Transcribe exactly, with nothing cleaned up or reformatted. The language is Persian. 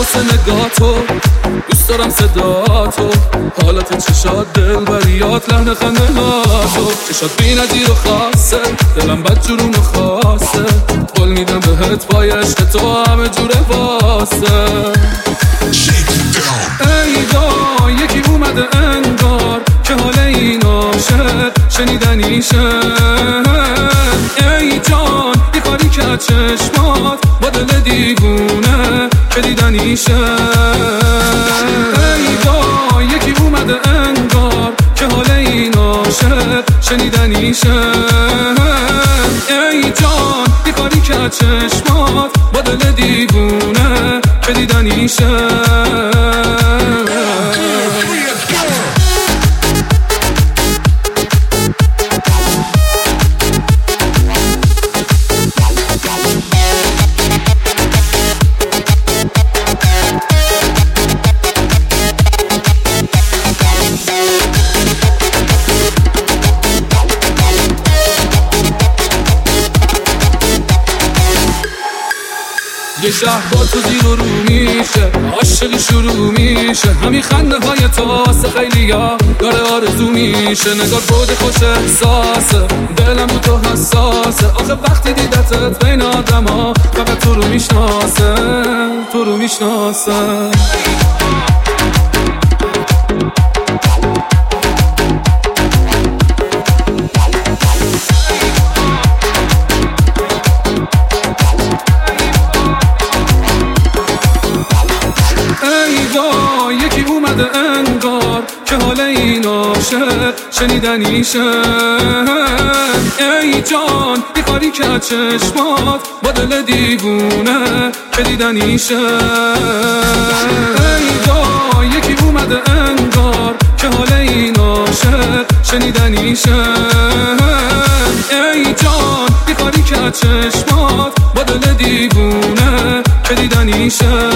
واسه نگاتو، دوست دارم صداتو، حالت چشات دلبریات، لحن خندهاتو، چشات بی نظیر و خاصه، دلم بد جورون و خاصه، قول میدم بهت پای عشق تو همه جوره واسه. ای دا یکی اومده انگار که حال این عاشق شنیدنیشه. ای جان بی کاری که چشمات با دل دیوونه که دیدنیشه. ای دا یکی اومده انگار که حال این عاشق شنیدنیشه. ای جان بی کاری که چشمات با دل دیوونه که دیدنیشه. یه شهر با تو زیر و رو میشه، عاشقی شروع میشه، همین خنده های تو واسه خیلی ها داره آرزو میشه. نگاه بود خوش احساسه، دلم رو تو حساسه، آخه وقتی دیدتت بین آدم ها فقط تو رو میشناسه، تو رو میشناسه. یکی اومده انگار که حال این عاشق شنیدنیشه. ای جان بی کاری که چشمات با دل دیوونه که دیدنیشه. ای دا یکی اومده انگار که حال این عاشق شنیدنیشه. ای جان بی کاری که چشمات با دل دیوونه که دیدنیشه.